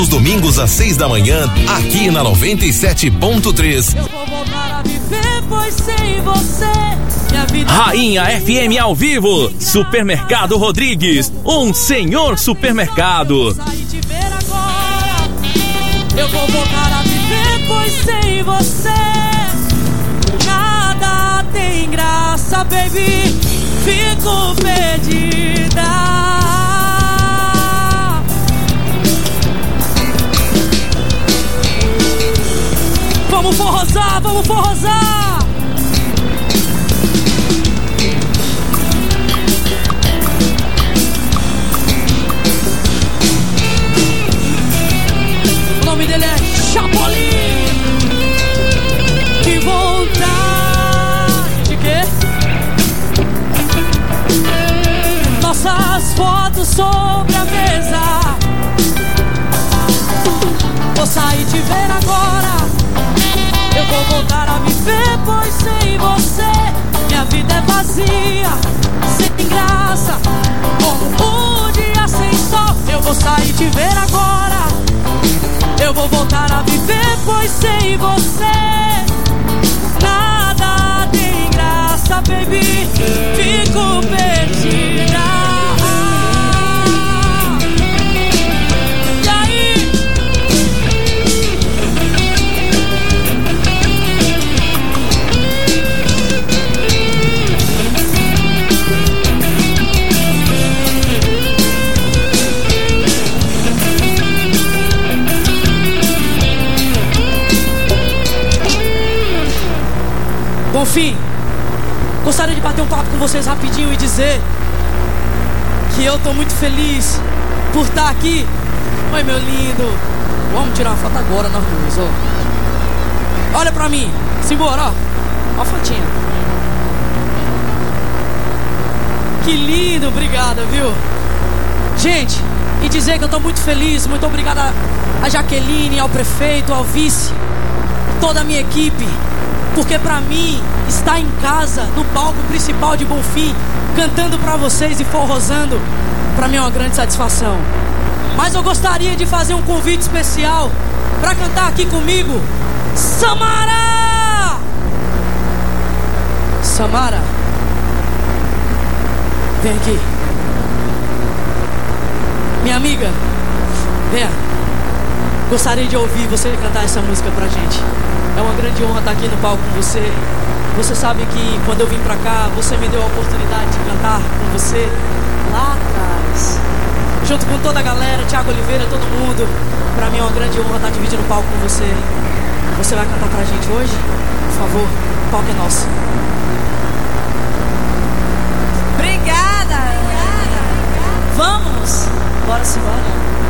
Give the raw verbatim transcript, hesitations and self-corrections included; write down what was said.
Os domingos às seis da manhã, aqui na noventa e sete ponto três. Eu vou voltar a viver, pois sem você minha vida. Rainha F M ao vivo, Supermercado Rodrigues, um senhor supermercado. Eu vou voltar a viver, pois sem você nada tem graça, baby. Fico perdida. Vamos forrosar, vamos forrosar. O nome dele é Chapolin. Que vontade de quê? Nossas fotos sobre a mesa. Vou sair te ver agora. Eu vou voltar a viver, pois sem você minha vida é vazia, sem graça, como um dia sem sol. Eu vou sair te ver agora. Eu vou voltar a viver, pois sem você nada tem graça, baby. Fico perdida. Bom fim, gostaria de bater um papo com vocês rapidinho e dizer que eu tô muito feliz por estar aqui. Oi, meu lindo, vamos tirar uma foto agora nós dois, ó. Olha pra mim, simbora, ó. Ó a fotinha. Que lindo, obrigado, viu? Gente, e dizer que eu tô muito feliz. Muito obrigado a Jaqueline, ao prefeito, ao vice, toda a minha equipe. Porque pra mim, estar em casa, no palco principal de Bonfim, cantando pra vocês e forrosando, pra mim é uma grande satisfação. Mas eu gostaria de fazer um convite especial pra cantar aqui comigo, Samara! Samara, vem aqui. Minha amiga, venha. Gostaria de ouvir você cantar essa música pra gente. É uma grande honra estar aqui no palco com você. Você sabe que quando eu vim pra cá, você me deu a oportunidade de cantar com você lá atrás, junto com toda a galera, Thiago Oliveira, todo mundo. Pra mim é uma grande honra estar dividindo o palco com você. Você vai cantar pra gente hoje? Por favor, o palco é nosso. Obrigada. Obrigada. Vamos! Bora se embora.